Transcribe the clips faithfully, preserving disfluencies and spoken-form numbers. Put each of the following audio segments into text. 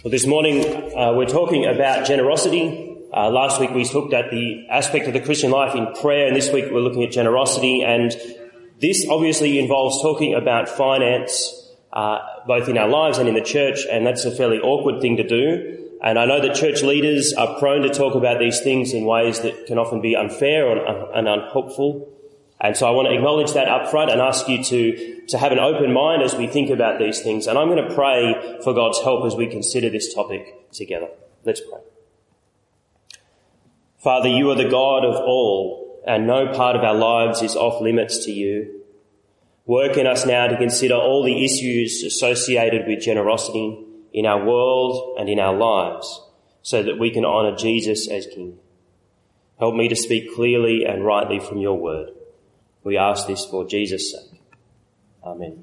Well, this morning uh, we're talking about generosity. Uh, last week we looked at the aspect of the Christian life in prayer, and this week we're looking at generosity. And this obviously involves talking about finance, uh, both in our lives and in the church, and that's a fairly awkward thing to do. And I know that church leaders are prone to talk about these things in ways that can often be unfair and unhelpful. And so I want to acknowledge that up front and ask you to, to have an open mind as we think about these things. And I'm going to pray for God's help as we consider this topic together. Let's pray. Father, you are the God of all, and no part of our lives is off limits to you. Work in us now to consider all the issues associated with generosity in our world and in our lives, so that we can honour Jesus as King. Help me to speak clearly and rightly from your word. We ask this for Jesus' sake. Amen.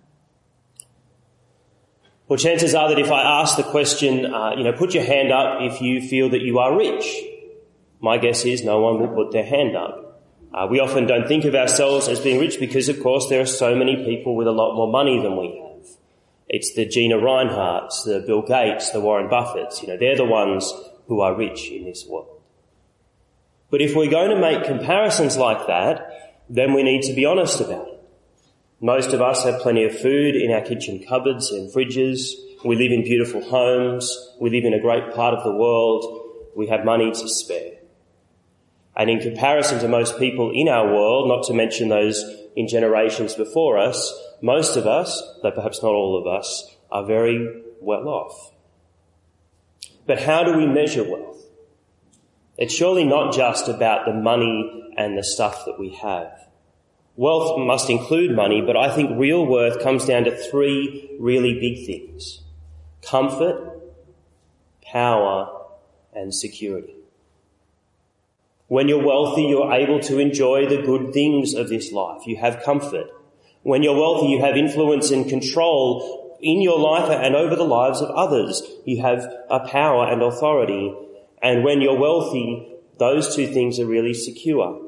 Well, chances are that if I ask the question, uh, you know, put your hand up if you feel that you are rich, my guess is no one will put their hand up. Uh, we often don't think of ourselves as being rich because, of course, there are so many people with a lot more money than we have. It's the Gina Rineharts, the Bill Gates, the Warren Buffetts. You know, they're the ones who are rich in this world. But if we're going to make comparisons like that, then we need to be honest about it. Most of us have plenty of food in our kitchen cupboards and fridges. We live in beautiful homes. We live in a great part of the world. We have money to spare. And in comparison to most people in our world, not to mention those in generations before us, most of us, though perhaps not all of us, are very well off. But how do we measure wealth? It's surely not just about the money and the stuff that we have. Wealth must include money, but I think real worth comes down to three really big things: comfort, power, and security. When you're wealthy, you're able to enjoy the good things of this life. You have comfort. When you're wealthy, you have influence and control in your life and over the lives of others. You have a power and authority. And when you're wealthy, those two things are really secure.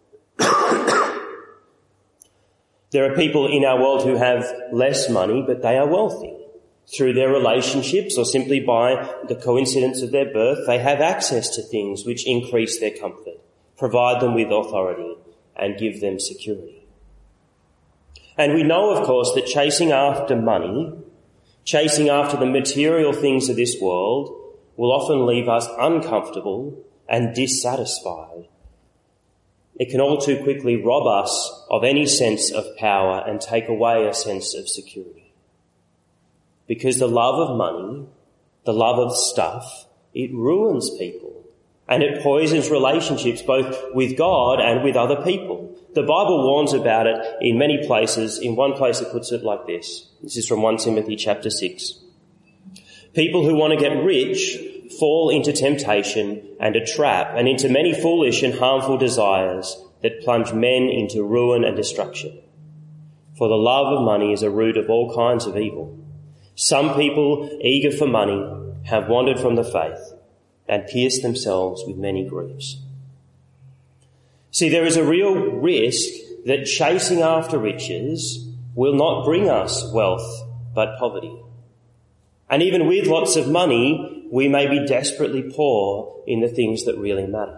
There are people in our world who have less money, but they are wealthy. Through their relationships or simply by the coincidence of their birth, they have access to things which increase their comfort, provide them with authority, and give them security. And we know, of course, that chasing after money, chasing after the material things of this world, will often leave us uncomfortable and dissatisfied. It can all too quickly rob us of any sense of power and take away a sense of security. Because the love of money, the love of stuff, it ruins people and it poisons relationships both with God and with other people. The Bible warns about it in many places. In one place it puts it like this. This is from First Timothy chapter six. People who want to get rich fall into temptation and a trap and into many foolish and harmful desires that plunge men into ruin and destruction. For the love of money is a root of all kinds of evil. Some people, eager for money, have wandered from the faith and pierced themselves with many griefs. See, there is a real risk that chasing after riches will not bring us wealth, but poverty. And even with lots of money, we may be desperately poor in the things that really matter.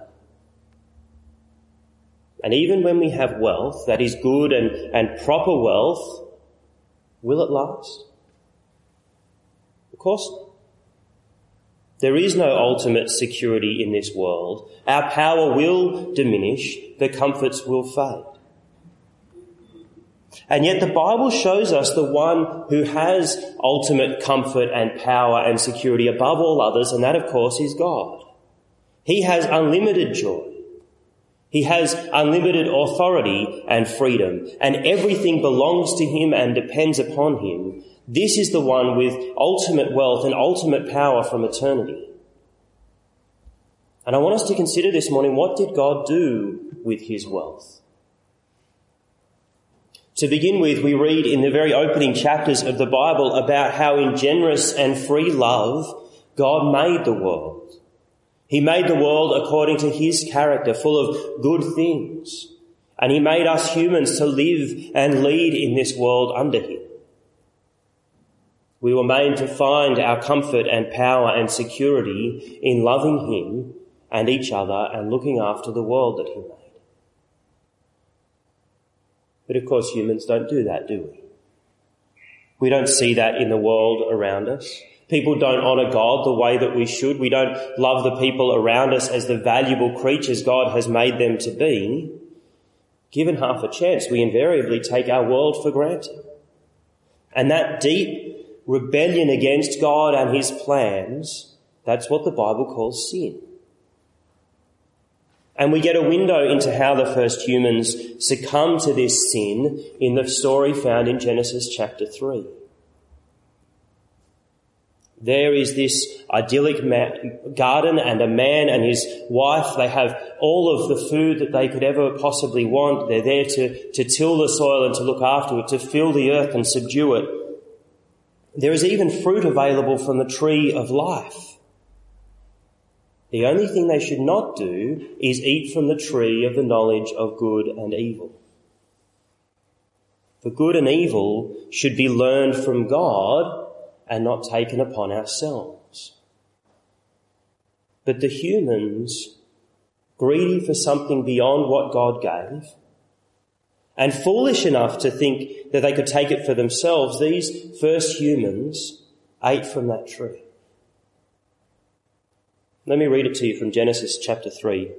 And even when we have wealth that is good and, and proper wealth, will it last? Of course not. There is no ultimate security in this world. Our power will diminish, the comforts will fade. And yet the Bible shows us the one who has ultimate comfort and power and security above all others, and that, of course, is God. He has unlimited joy. He has unlimited authority and freedom, and everything belongs to him and depends upon him. This is the one with ultimate wealth and ultimate power from eternity. And I want us to consider this morning, what did God do with his wealth? To begin with, we read in the very opening chapters of the Bible about how in generous and free love, God made the world. He made the world according to his character, full of good things. And he made us humans to live and lead in this world under him. We were made to find our comfort and power and security in loving him and each other and looking after the world that he made. But of course humans don't do that, do we? We don't see that in the world around us. People don't honour God the way that we should. We don't love the people around us as the valuable creatures God has made them to be. Given half a chance, we invariably take our world for granted. And that deep rebellion against God and his plans, that's what the Bible calls sin. And we get a window into how the first humans succumb to this sin in the story found in Genesis chapter three. There is this idyllic ma- garden and a man and his wife. They have all of the food that they could ever possibly want. They're there to, to till the soil and to look after it, to fill the earth and subdue it. There is even fruit available from the tree of life. The only thing they should not do is eat from the tree of the knowledge of good and evil. For good and evil should be learned from God and not taken upon ourselves. But the humans, greedy for something beyond what God gave, and foolish enough to think that they could take it for themselves, these first humans ate from that tree. Let me read it to you from Genesis chapter three.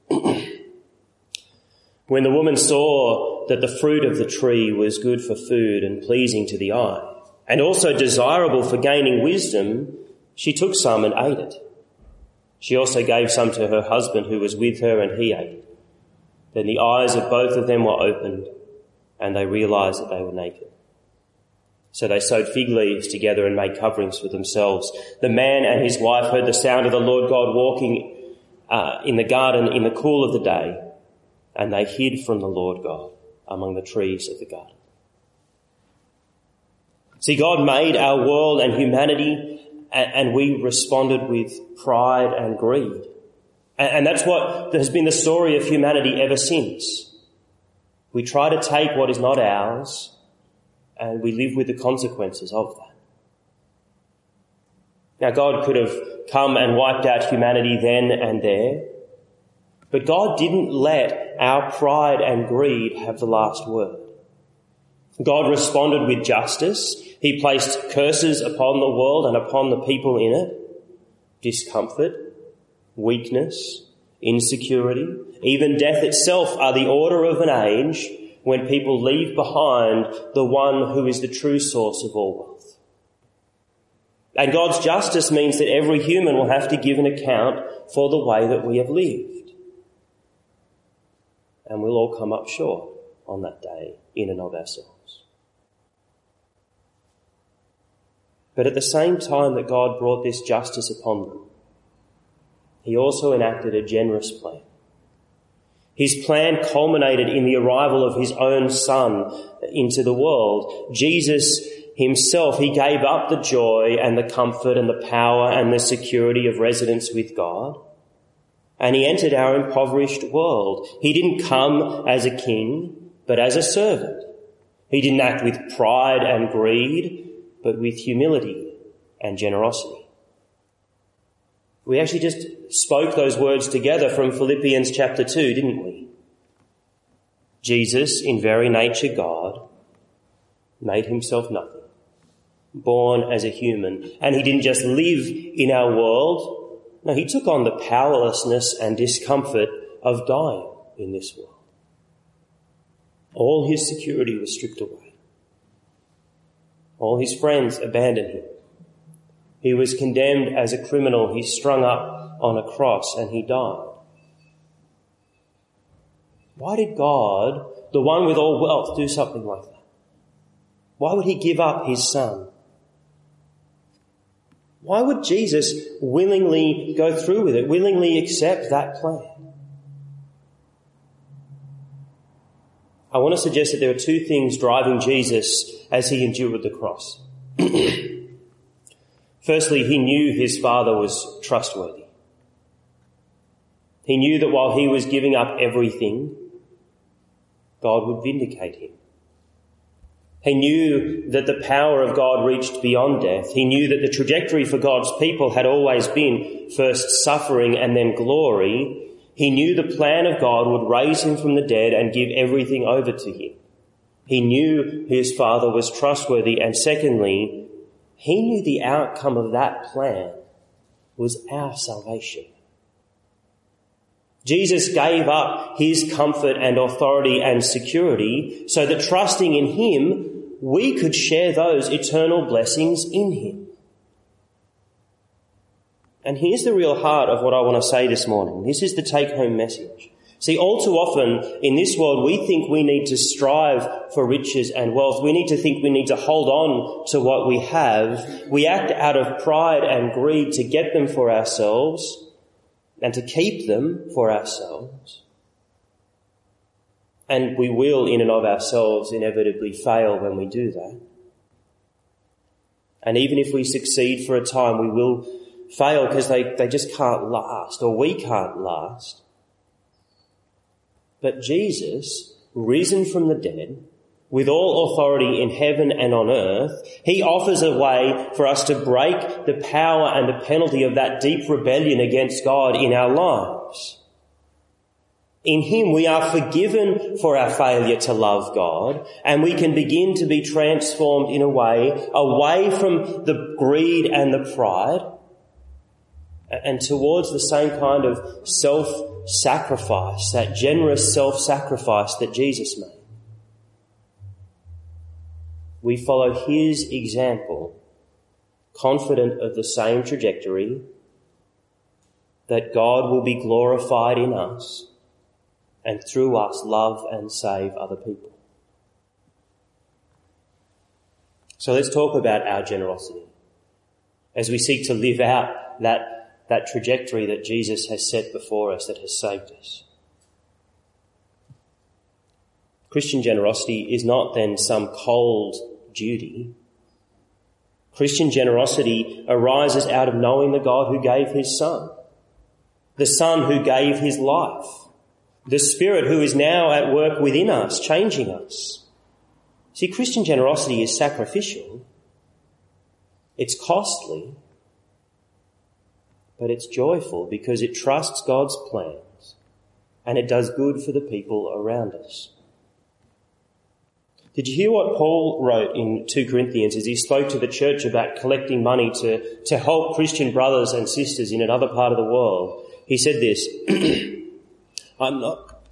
When the woman saw that the fruit of the tree was good for food and pleasing to the eye, and also desirable for gaining wisdom, she took some and ate it. She also gave some to her husband who was with her, and he ate it. Then the eyes of both of them were opened, and they realized that they were naked. So they sewed fig leaves together and made coverings for themselves. The man and his wife heard the sound of the Lord God walking uh, in the garden in the cool of the day, and they hid from the Lord God among the trees of the garden. See, God made our world and humanity, and we responded with pride and greed. And that's what has been the story of humanity ever since. We try to take what is not ours, and we live with the consequences of that. Now, God could have come and wiped out humanity then and there, but God didn't let our pride and greed have the last word. God responded with justice. He placed curses upon the world and upon the people in it. Discomfort, weakness, insecurity, even death itself are the order of an age when people leave behind the one who is the true source of all wealth. And God's justice means that every human will have to give an account for the way that we have lived. And we'll all come up short on that day in and of ourselves. But at the same time that God brought this justice upon them, he also enacted a generous plan. His plan culminated in the arrival of his own Son into the world. Jesus himself, he gave up the joy and the comfort and the power and the security of residence with God, and he entered our impoverished world. He didn't come as a king, but as a servant. He didn't act with pride and greed, but with humility and generosity. We actually just spoke those words together from Philippians chapter two, didn't we? Jesus, in very nature God, made himself nothing, born as a human, and he didn't just live in our world. No, he took on the powerlessness and discomfort of dying in this world. All his security was stripped away. All his friends abandoned him. He was condemned as a criminal. He strung up on a cross and he died. Why did God, the one with all wealth, do something like that? Why would he give up his Son? Why would Jesus willingly go through with it, willingly accept that plan? I want to suggest that there are two things driving Jesus as he endured the cross. Firstly, he knew his Father was trustworthy. He knew that while he was giving up everything, God would vindicate him. He knew that the power of God reached beyond death. He knew that the trajectory for God's people had always been first suffering and then glory. He knew the plan of God would raise him from the dead and give everything over to him. He knew his Father was trustworthy, and secondly, he knew the outcome of that plan was our salvation. Jesus gave up his comfort and authority and security so that trusting in him, we could share those eternal blessings in him. And here's the real heart of what I want to say this morning. This is the take-home message. See, all too often in this world, we think we need to strive for riches and wealth. We need to think we need to hold on to what we have. We act out of pride and greed to get them for ourselves and to keep them for ourselves. And we will, in and of ourselves, inevitably fail when we do that. And even if we succeed for a time, we will fail because they, they just can't last, or we can't last. But Jesus, risen from the dead, with all authority in heaven and on earth, he offers a way for us to break the power and the penalty of that deep rebellion against God in our lives. In him we are forgiven for our failure to love God, and we can begin to be transformed in a way away from the greed and the pride and towards the same kind of self-sacrifice, that generous self-sacrifice that Jesus made. We follow his example, confident of the same trajectory, that God will be glorified in us and through us love and save other people. So let's talk about our generosity as we seek to live out that, that trajectory that Jesus has set before us, that has saved us. Christian generosity is not then some cold duty. Christian generosity arises out of knowing the God who gave his Son, the Son who gave his life, the Spirit who is now at work within us, changing us. See, Christian generosity is sacrificial. It's costly, but it's joyful because it trusts God's plans and it does good for the people around us. Did you hear what Paul wrote in Second Corinthians as he spoke to the church about collecting money to, to help Christian brothers and sisters in another part of the world? He said this, I'm not,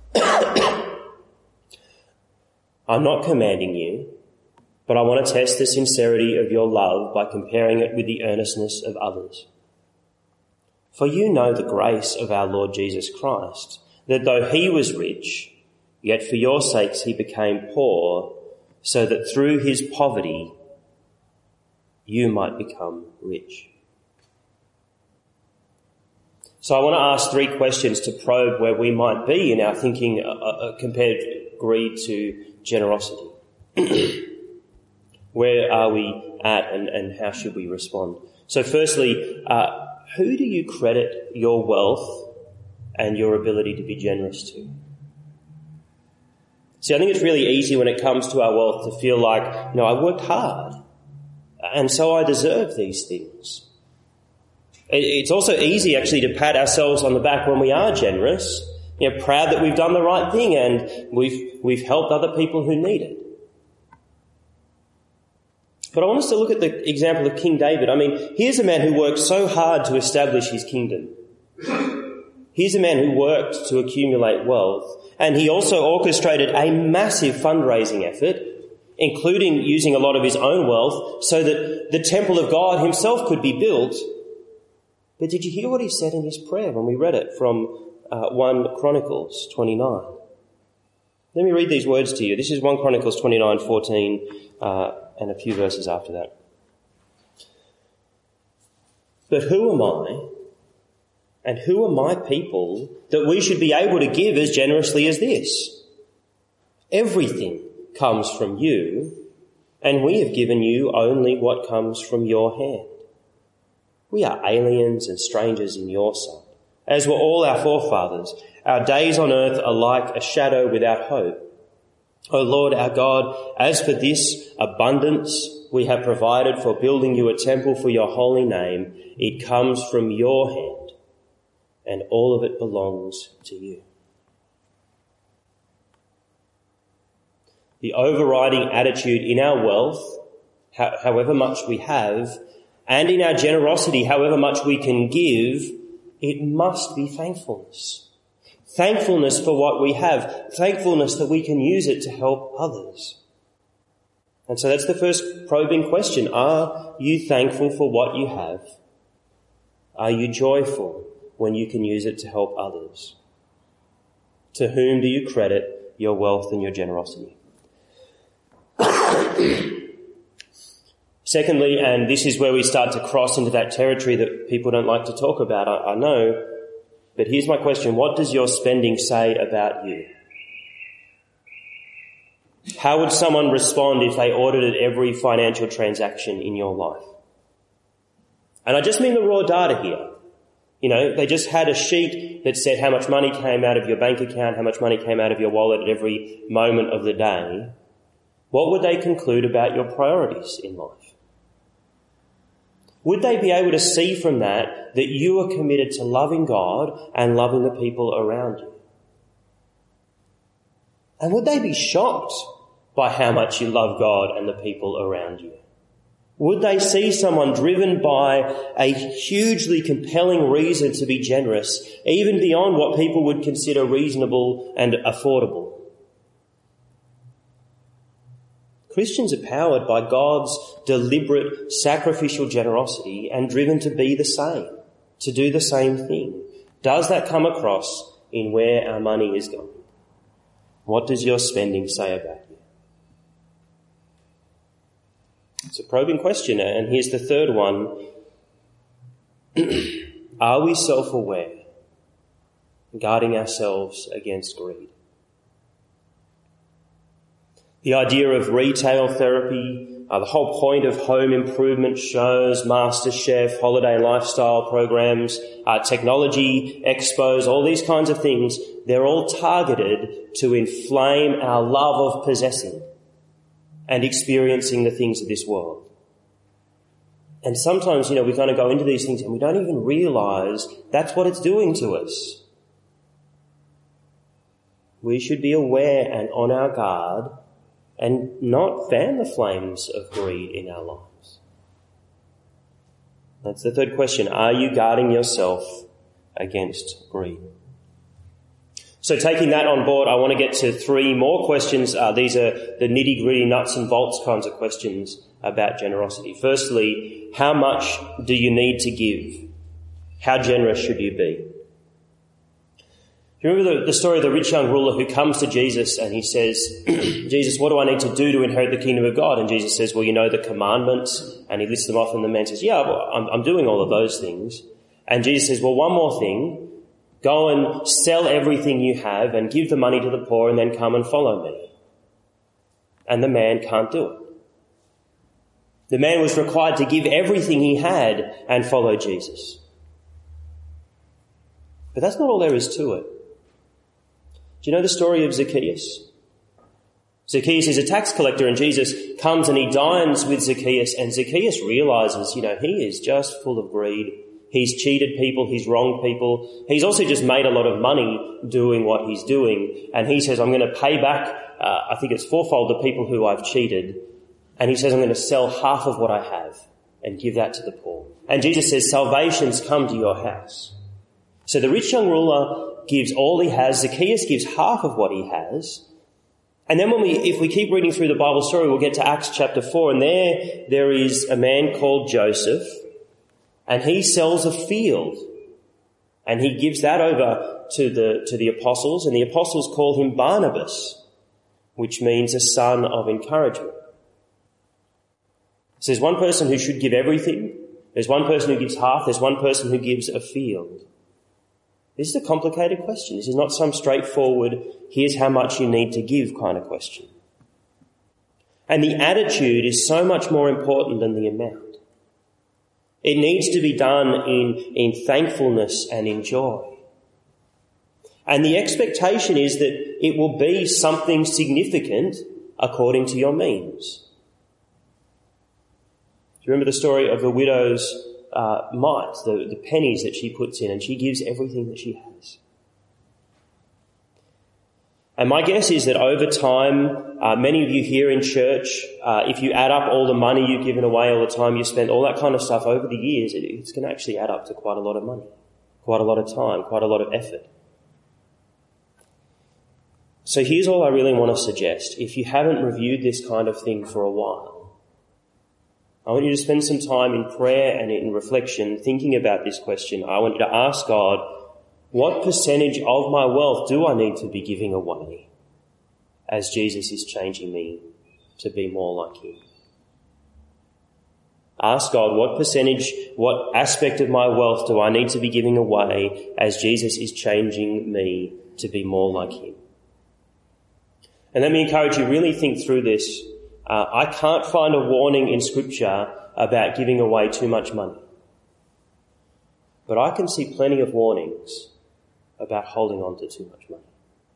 I'm not commanding you, but I want to test the sincerity of your love by comparing it with the earnestness of others. For you know the grace of our Lord Jesus Christ, that though he was rich, yet for your sakes he became poor, so that through his poverty you might become rich. So I want to ask three questions to probe where we might be in our thinking uh, uh, compared greed to generosity. Where are we at and, and how should we respond? So firstly, uh, who do you credit your wealth and your ability to be generous to? See, I think it's really easy when it comes to our wealth to feel like, you know, I worked hard and so I deserve these things. It's also easy actually to pat ourselves on the back when we are generous, you know, proud that we've done the right thing and we've, we've helped other people who need it. But I want us to look at the example of King David. I mean, here's a man who worked so hard to establish his kingdom. Here's a man who worked to accumulate wealth, and he also orchestrated a massive fundraising effort, including using a lot of his own wealth so that the temple of God himself could be built. But did you hear what he said in his prayer when we read it from uh, First Chronicles twenty-nine? Let me read these words to you. This is First Chronicles twenty-nine fourteen uh, and a few verses after that. But who am I and who are my people that we should be able to give as generously as this? Everything comes from you, and we have given you only what comes from your hand. We are aliens and strangers in your sight, as were all our forefathers. Our days on earth are like a shadow without hope. O Lord our God, as for this abundance we have provided for building you a temple for your holy name, it comes from your hand, and all of it belongs to you. The overriding attitude in our wealth, however much we have, and in our generosity, however much we can give, it must be thankfulness. Thankfulness for what we have. Thankfulness that we can use it to help others. And so that's the first probing question. Are you thankful for what you have? Are you joyful when you can use it to help others? To whom do you credit your wealth and your generosity? Secondly, and this is where we start to cross into that territory that people don't like to talk about, I, I know, but here's my question. What does your spending say about you? How would someone respond if they audited every financial transaction in your life? And I just mean the raw data here. You know, they just had a sheet that said how much money came out of your bank account, how much money came out of your wallet at every moment of the day. What would they conclude about your priorities in life? Would they be able to see from that that you are committed to loving God and loving the people around you? And would they be shocked by how much you love God and the people around you? Would they see someone driven by a hugely compelling reason to be generous, even beyond what people would consider reasonable and affordable? Christians are powered by God's deliberate sacrificial generosity and driven to be the same, to do the same thing. Does that come across in where our money is going? What does your spending say about you? It's a probing question, and here's the third one. Are we self-aware, guarding ourselves against greed? The idea of retail therapy, uh, the whole point of home improvement shows, MasterChef, holiday lifestyle programs, uh, technology expos, all these kinds of things, they're all targeted to inflame our love of possessing and experiencing the things of this world. And sometimes, you know, we kind of go into these things and we don't even realise that's what it's doing to us. We should be aware and on our guard and not fan the flames of greed in our lives. That's the third question. Are you guarding yourself against greed? So taking that on board, I want to get to three more questions. Uh, these are the nitty-gritty nuts and bolts kinds of questions about generosity. Firstly, how much do you need to give? How generous should you be? Do you remember the, the story of the rich young ruler who comes to Jesus and he says, Jesus, what do I need to do to inherit the kingdom of God? And Jesus says, well, you know the commandments. And he lists them off and the man says, yeah, well, I'm, I'm doing all of those things. And Jesus says, well, one more thing. Go and sell everything you have and give the money to the poor and then come and follow me. And the man can't do it. The man was required to give everything he had and follow Jesus. But that's not all there is to it. Do you know the story of Zacchaeus? Zacchaeus is a tax collector and Jesus comes and he dines with Zacchaeus and Zacchaeus realises, you know, he is just full of greed. He's cheated people, he's wronged people. He's also just made a lot of money doing what he's doing. And he says, I'm going to pay back, uh, I think it's fourfold the people who I've cheated. And he says, I'm going to sell half of what I have and give that to the poor. And Jesus says, salvation's come to your house. So the rich young ruler gives all he has. Zacchaeus gives half of what he has. And then when we, if we keep reading through the Bible story, we'll get to Acts chapter four, and there, there is a man called Joseph, and he sells a field, and he gives that over to the, to the apostles, and the apostles call him Barnabas, which means a son of encouragement. So there's one person who should give everything. There's one person who gives half. There's one person who gives a field. This is a complicated question. This is not some straightforward, here's how much you need to give kind of question. And the attitude is so much more important than the amount. It needs to be done in, in thankfulness and in joy. And the expectation is that it will be something significant according to your means. Do you remember the story of the widow's uh, mite, the, the pennies that she puts in, and she gives everything that she has? And my guess is that over time, uh, many of you here in church, uh, if you add up all the money you've given away, all the time you spent, all that kind of stuff over the years, it, it's going to actually add up to quite a lot of money, quite a lot of time, quite a lot of effort. So here's all I really want to suggest. If you haven't reviewed this kind of thing for a while, I want you to spend some time in prayer and in reflection thinking about this question. I want you to ask God, what percentage of my wealth do I need to be giving away as Jesus is changing me to be more like him? Ask God, what percentage, what aspect of my wealth do I need to be giving away as Jesus is changing me to be more like him? And let me encourage you, really think through this. Uh, I can't find a warning in Scripture about giving away too much money. But I can see plenty of warnings about holding on to too much money.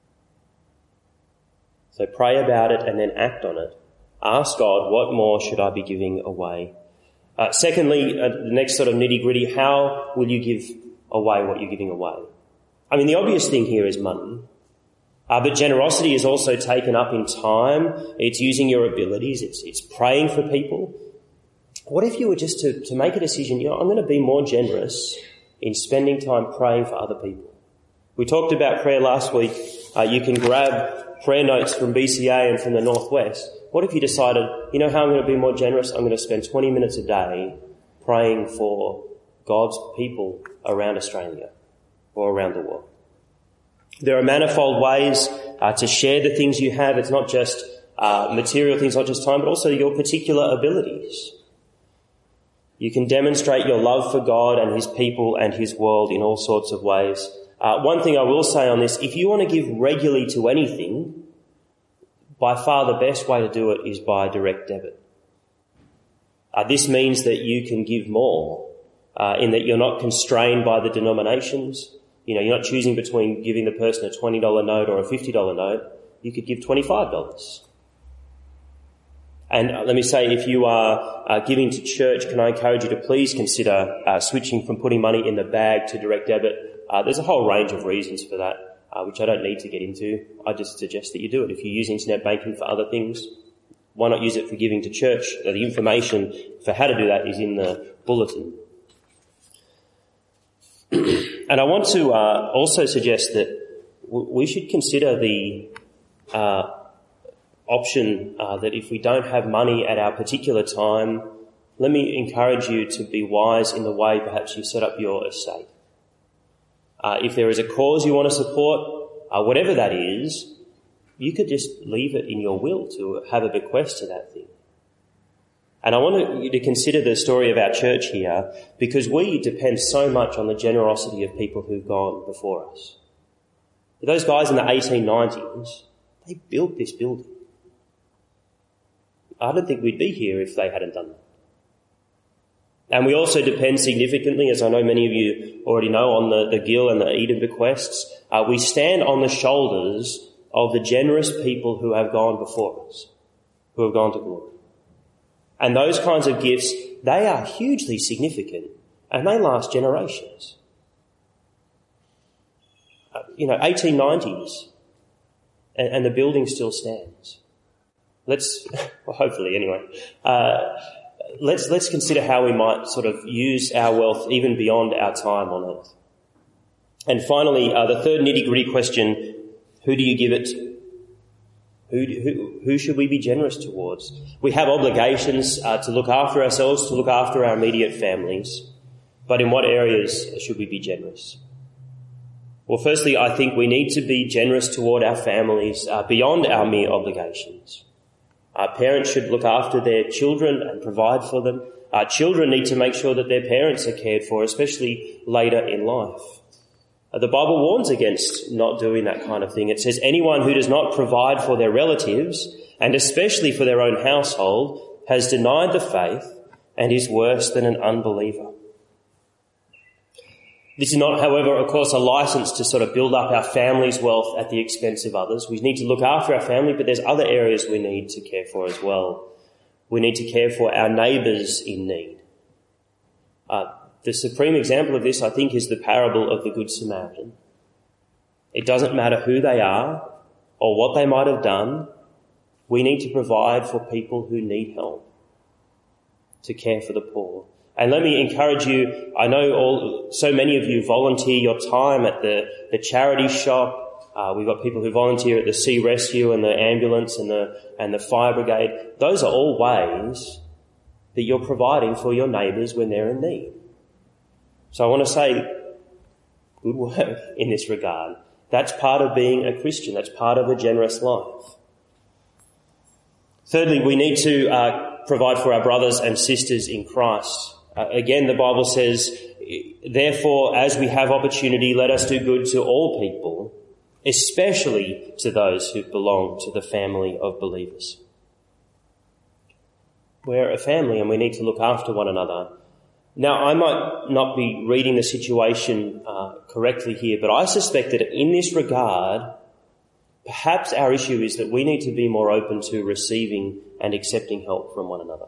So pray about it and then act on it. Ask God, what more should I be giving away? Uh, secondly, uh, the next sort of nitty-gritty, how will you give away what you're giving away? I mean, the obvious thing here is money. Uh, but generosity is also taken up in time. It's using your abilities. It's, it's praying for people. What if you were just to, to make a decision, you know, I'm going to be more generous in spending time praying for other people. We talked about prayer last week. Uh, you can grab prayer notes from B C A and from the Northwest. What if you decided, you know how I'm going to be more generous? I'm going to spend twenty minutes a day praying for God's people around Australia or around the world. There are manifold ways uh, to share the things you have. It's not just uh, material things, not just time, but also your particular abilities. You can demonstrate your love for God and his people and his world in all sorts of ways. Uh, one thing I will say on this, if you want to give regularly to anything, by far the best way to do it is by direct debit. Uh, this means that you can give more, uh, in that you're not constrained by the denominations. You know, you're not choosing between giving the person a twenty dollars note or a fifty dollars note. You could give twenty-five dollars. And uh, let me say, if you are uh, giving to church, can I encourage you to please consider uh, switching from putting money in the bag to direct debit. Uh, there's a whole range of reasons for that, uh, which I don't need to get into. I just suggest that you do it. If you use internet banking for other things, why not use it for giving to church? The information for how to do that is in the bulletin. And I want to uh, also suggest that w- we should consider the uh, option uh, that if we don't have money at our particular time, let me encourage you to be wise in the way perhaps you set up your estate. Uh, if there is a cause you want to support, uh, whatever that is, you could just leave it in your will to have a bequest to that thing. And I want you to consider the story of our church here, because we depend so much on the generosity of people who've gone before us. Those guys in the eighteen nineties, they built this building. I don't think we'd be here if they hadn't done that. And we also depend significantly, as I know many of you already know, on the, the Gill and the Eden bequests. Uh, we stand on the shoulders of the generous people who have gone before us, who have gone to glory. And those kinds of gifts, they are hugely significant and they last generations. Uh, you know, eighteen nineties and, and the building still stands. Let's, well, hopefully anyway, uh, let's, let's consider how we might sort of use our wealth even beyond our time on earth. And finally, uh, the third nitty-gritty question, who do you give it to? Who, who, who should we be generous towards? We have obligations uh, to look after ourselves, to look after our immediate families. But in what areas should we be generous? Well, firstly, I think we need to be generous toward our families uh, beyond our mere obligations. Our parents should look after their children and provide for them. Our children need to make sure that their parents are cared for, especially later in life. The Bible warns against not doing that kind of thing. It says anyone who does not provide for their relatives, and especially for their own household, has denied the faith and is worse than an unbeliever. This is not, however, of course, a license to sort of build up our family's wealth at the expense of others. We need to look after our family, but there's other areas we need to care for as well. We need to care for our neighbours in need. Uh, the supreme example of this, I think, is the parable of the Good Samaritan. It doesn't matter who they are or what they might have done. We need to provide for people who need help, to care for the poor. And let me encourage you, I know all, so many of you volunteer your time at the, the charity shop. Uh, we've got people who volunteer at the Sea Rescue and the ambulance and the, and the fire brigade. Those are all ways that you're providing for your neighbours when they're in need. So I want to say, good work in this regard. That's part of being a Christian. That's part of a generous life. Thirdly, we need to uh, provide for our brothers and sisters in Christ. Uh, again, the Bible says, therefore, as we have opportunity, let us do good to all people, especially to those who belong to the family of believers. We're a family and we need to look after one another. Now, I might not be reading the situation uh, correctly here, but I suspect that in this regard, perhaps our issue is that we need to be more open to receiving and accepting help from one another.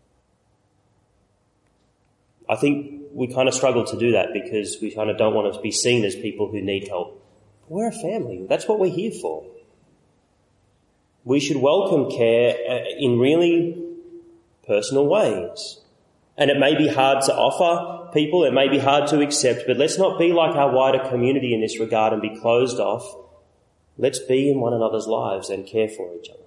I think we kind of struggle to do that because we kind of don't want to be seen as people who need help. We're a family. That's what we're here for. We should welcome care in really personal ways. And it may be hard to offer people, it may be hard to accept, but let's not be like our wider community in this regard and be closed off. Let's be in one another's lives and care for each other.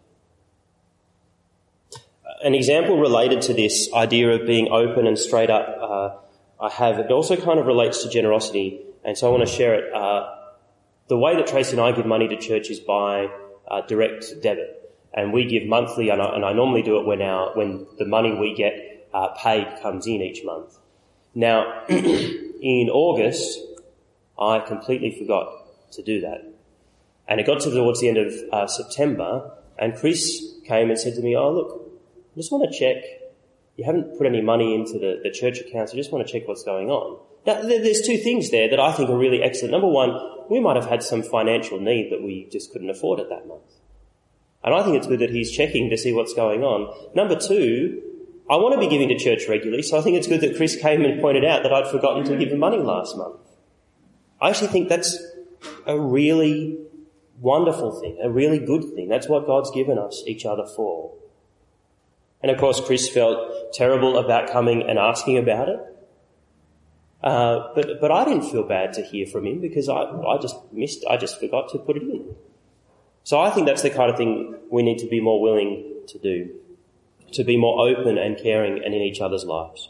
An example related to this idea of being open and straight up, uh, I have, it also kind of relates to generosity, and so I want to share it. Uh, the way that Tracy and I give money to church is by uh, direct debit, and we give monthly, and I, and I normally do it when our, when the money we get uh, paid comes in each month. Now, in August, I completely forgot to do that. And it got to towards the end of uh, September, and Chris came and said to me, oh, look, I just want to check, you haven't put any money into the, the church accounts, I just want to check what's going on. Now, there's two things there that I think are really excellent. Number one, we might have had some financial need that we just couldn't afford at that month. And I think it's good that he's checking to see what's going on. Number two, I want to be giving to church regularly, so I think it's good that Chris came and pointed out that I'd forgotten to give him money last month. I actually think that's a really wonderful thing, a really good thing. That's what God's given us each other for. And of course, Chris felt terrible about coming and asking about it. Uh, but, but I didn't feel bad to hear from him because I, I just missed, I just forgot to put it in. So I think that's the kind of thing we need to be more willing to do, to be more open and caring and in each other's lives.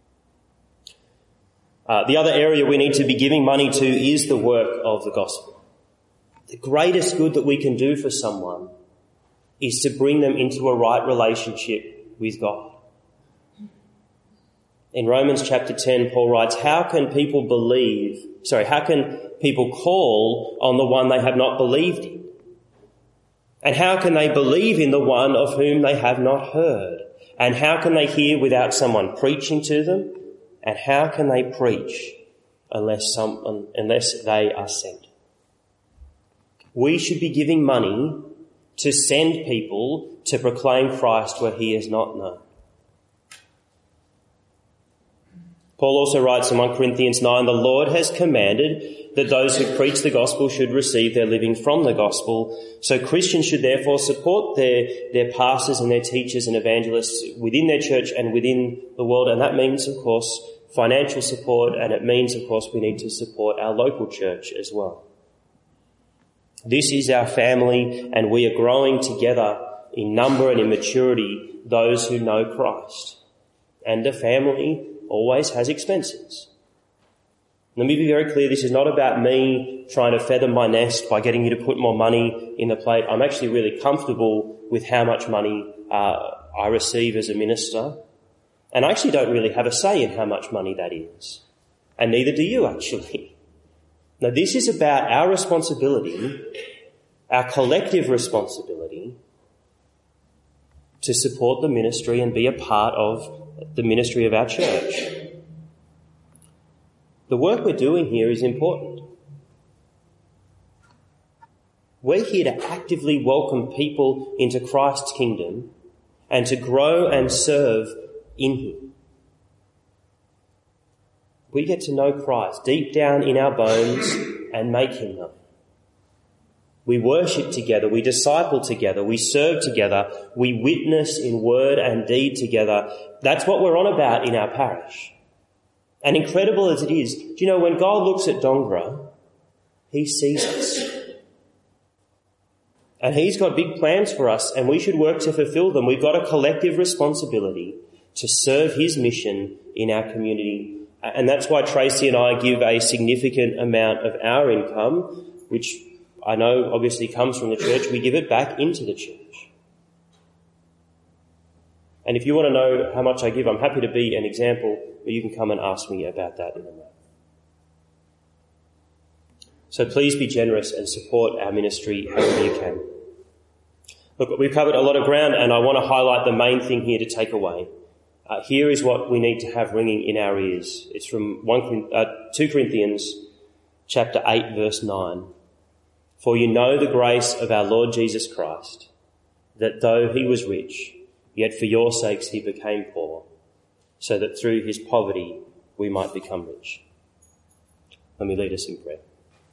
Uh, the other area we need to be giving money to is the work of the gospel. The greatest good that we can do for someone is to bring them into a right relationship with God. In Romans chapter ten, Paul writes, how can people believe, sorry, how can people call on the one they have not believed in? And how can they believe in the one of whom they have not heard? And how can they hear without someone preaching to them? And how can they preach unless some, unless they are sent? We should be giving money to send people to proclaim Christ where he is not known. Paul also writes in First Corinthians nine, the Lord has commanded that those who preach the gospel should receive their living from the gospel. So Christians should therefore support their, their pastors and their teachers and evangelists within their church and within the world. And that means, of course, financial support, and it means, of course, we need to support our local church as well. This is our family, and we are growing together in number and in maturity, those who know Christ. And a family always has expenses. Let me be very clear, this is not about me trying to feather my nest by getting you to put more money in the plate. I'm actually really comfortable with how much money uh, I receive as a minister. And I actually don't really have a say in how much money that is. And neither do you, actually. Now, this is about our responsibility, our collective responsibility, to support the ministry and be a part of the ministry of our church. The work we're doing here is important. We're here to actively welcome people into Christ's kingdom and to grow and serve in him. We get to know Christ deep down in our bones and make him known. We worship together, we disciple together, we serve together, we witness in word and deed together. That's what we're on about in our parish. And incredible as it is, do you know, when God looks at Dongra, he sees us. And he's got big plans for us, and we should work to fulfill them. We've got a collective responsibility to serve his mission in our community. And that's why Tracy and I give a significant amount of our income, which I know obviously comes from the church. We give it back into the church. And if you want to know how much I give, I'm happy to be an example, but you can come and ask me about that in a moment. So please be generous and support our ministry however you can. Look, we've covered a lot of ground, and I want to highlight the main thing here to take away. Uh, here is what we need to have ringing in our ears. It's from one, uh, Second Corinthians chapter eight, verse nine. For you know the grace of our Lord Jesus Christ, that though he was rich, yet for your sakes he became poor, so that through his poverty we might become rich. Let me lead us in prayer.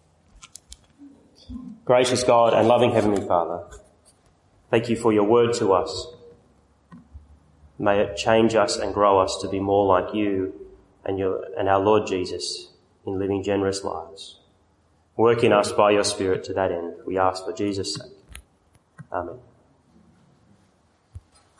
Gracious God and loving Heavenly Father, thank you for your word to us. May it change us and grow us to be more like you and your and our Lord Jesus in living generous lives. Work in us by your Spirit to that end. We ask for Jesus' sake. Amen.